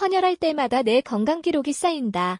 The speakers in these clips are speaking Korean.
헌혈할 때마다 내 건강 기록이 쌓인다.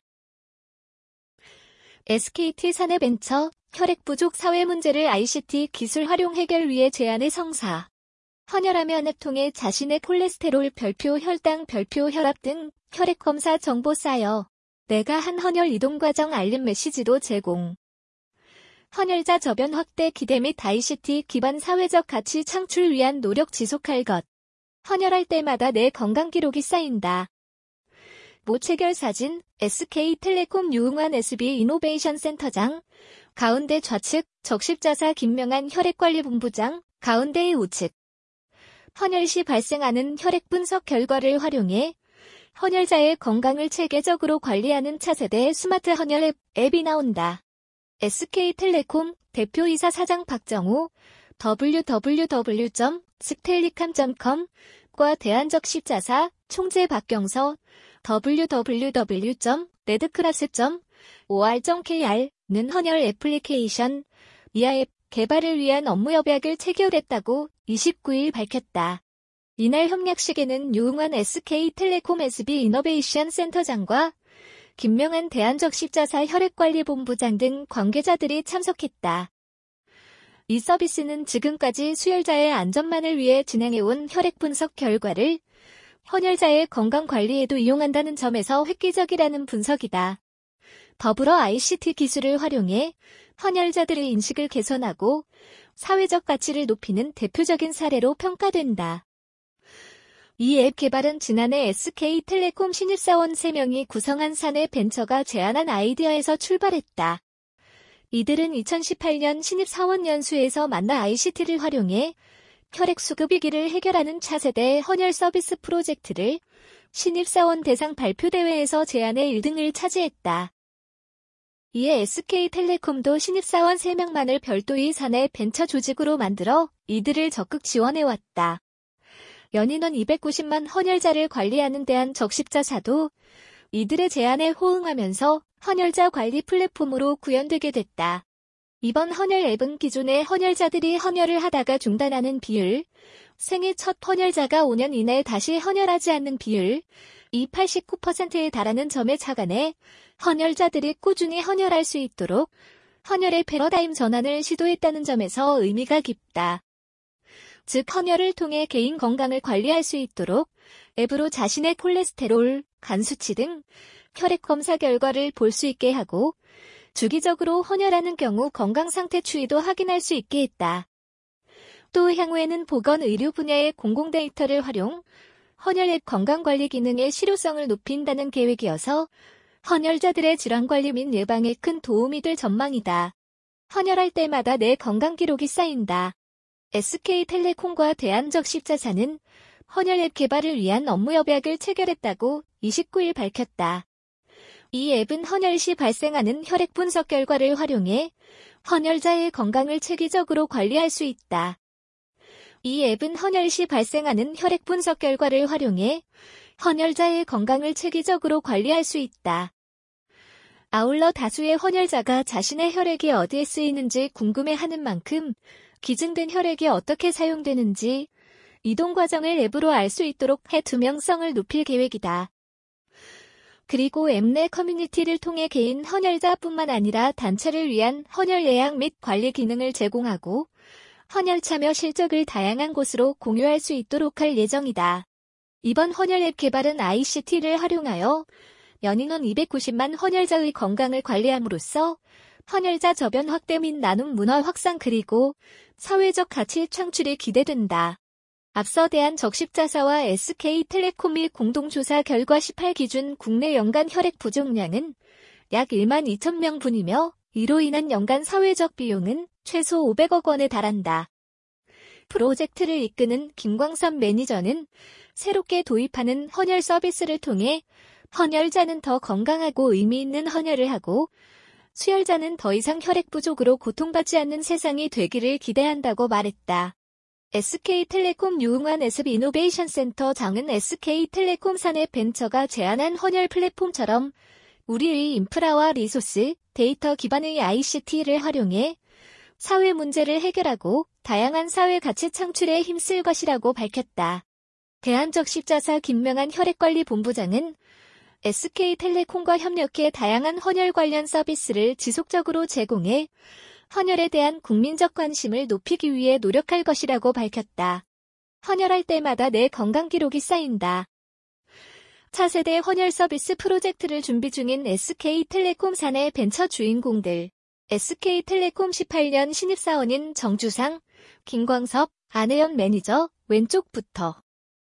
SKT 사내벤처, 혈액 부족 사회 문제를 ICT 기술 활용 해결 위해 제안의 성사. 헌혈하면 앱 통해 자신의 콜레스테롤 별표, 혈당 별표, 혈압 등 혈액 검사 정보 쌓여 내가 한 헌혈 이동 과정 알림 메시지도 제공. 헌혈자 저변 확대 기대 및 ICT 기반 사회적 가치 창출 위한 노력 지속할 것. 헌혈할 때마다 내 건강 기록이 쌓인다. 모체결 사진, SK텔레콤 유흥환 SB 이노베이션 센터장, 가운데 좌측, 적십자사 김명한 혈액관리본부장, 가운데의 우측. 헌혈 시 발생하는 혈액 분석 결과를 활용해 헌혈자의 건강을 체계적으로 관리하는 차세대 스마트 헌혈 앱이 나온다. SK텔레콤 대표이사 사장 박정우, www.stellicam.com 과 대한적십자사 총재 박경서, www.redcross.or.kr는 헌혈 애플리케이션 이하앱 개발을 위한 업무 협약을 체결했다고 29일 밝혔다. 이날 협약식에는 유흥환 SK텔레콤 SB 이노베이션 센터장과 김명한 대한적십자사 혈액관리본부장 등 관계자들이 참석했다. 이 서비스는 지금까지 수혈자의 안전만을 위해 진행해온 혈액 분석 결과를 헌혈자의 건강 관리에도 이용한다는 점에서 획기적이라는 분석이다. 더불어 ICT 기술을 활용해 헌혈자들의 인식을 개선하고 사회적 가치를 높이는 대표적인 사례로 평가된다. 이 앱 개발은 지난해 SK텔레콤 신입사원 3명이 구성한 사내 벤처가 제안한 아이디어에서 출발했다. 이들은 2018년 신입사원 연수에서 만나 ICT를 활용해 혈액 수급 위기를 해결하는 차세대 헌혈 서비스 프로젝트를 신입사원 대상 발표대회에서 제안해 1등을 차지했다. 이에 SK텔레콤도 신입사원 3명만을 별도의 사내 벤처 조직으로 만들어 이들을 적극 지원해왔다. 연인원 290만 헌혈자를 관리하는 대한적십자사도 이들의 제안에 호응하면서 헌혈자 관리 플랫폼으로 구현되게 됐다. 이번 헌혈 앱은 기존의 헌혈자들이 헌혈을 하다가 중단하는 비율, 생애 첫 헌혈자가 5년 이내에 다시 헌혈하지 않는 비율, 이 89%에 달하는 점에 착안해 헌혈자들이 꾸준히 헌혈할 수 있도록 헌혈의 패러다임 전환을 시도했다는 점에서 의미가 깊다. 즉 헌혈을 통해 개인 건강을 관리할 수 있도록 앱으로 자신의 콜레스테롤, 간 수치 등 혈액 검사 결과를 볼 수 있게 하고 주기적으로 헌혈하는 경우 건강 상태 추이도 확인할 수 있게 했다. 또 향후에는 보건의료 분야의 공공 데이터를 활용, 헌혈 앱 건강관리 기능의 실효성을 높인다는 계획이어서 헌혈자들의 질환관리 및 예방에 큰 도움이 될 전망이다. 헌혈할 때마다 내 건강 기록이 쌓인다. SK텔레콤과 대한적십자사는 헌혈 앱 개발을 위한 업무 협약을 체결했다고 29일 밝혔다. 이 앱은 헌혈 시 발생하는 혈액 분석 결과를 활용해 헌혈자의 건강을 체계적으로 관리할 수 있다. 이 앱은 헌혈 시 발생하는 혈액 분석 결과를 활용해 헌혈자의 건강을 체계적으로 관리할 수 있다. 아울러 다수의 헌혈자가 자신의 혈액이 어디에 쓰이는지 궁금해하는 만큼 기증된 혈액이 어떻게 사용되는지 이동 과정을 앱으로 알 수 있도록 해 투명성을 높일 계획이다. 그리고 앱 내 커뮤니티를 통해 개인 헌혈자뿐만 아니라 단체를 위한 헌혈 예약 및 관리 기능을 제공하고 헌혈 참여 실적을 다양한 곳으로 공유할 수 있도록 할 예정이다. 이번 헌혈 앱 개발은 ICT를 활용하여 연인원 290만 헌혈자의 건강을 관리함으로써 헌혈자 저변 확대 및 나눔 문화 확산 그리고 사회적 가치 창출이 기대된다. 앞서 대한적십자사와 SK텔레콤이 공동조사 결과 18 기준 국내 연간 혈액 부족량은 약 1만 2천 명분이며 이로 인한 연간 사회적 비용은 최소 500억 원에 달한다. 프로젝트를 이끄는 김광선 매니저는 새롭게 도입하는 헌혈 서비스를 통해 헌혈자는 더 건강하고 의미 있는 헌혈을 하고 수혈자는 더 이상 혈액 부족으로 고통받지 않는 세상이 되기를 기대한다고 말했다. SK텔레콤 유흥환 SB 이노베이션 센터장은 SK텔레콤 사내 벤처가 제안한 헌혈 플랫폼처럼 우리의 인프라와 리소스, 데이터 기반의 ICT를 활용해 사회 문제를 해결하고 다양한 사회 가치 창출에 힘쓸 것이라고 밝혔다. 대한적십자사 김명한 혈액관리본부장은 SK텔레콤과 협력해 다양한 헌혈 관련 서비스를 지속적으로 제공해 헌혈에 대한 국민적 관심을 높이기 위해 노력할 것이라고 밝혔다. 헌혈할 때마다 내 건강 기록이 쌓인다. 차세대 헌혈 서비스 프로젝트를 준비 중인 SK텔레콤 사내 벤처 주인공들. SK텔레콤 18년 신입사원인 정주상, 김광섭, 안혜연 매니저, 왼쪽부터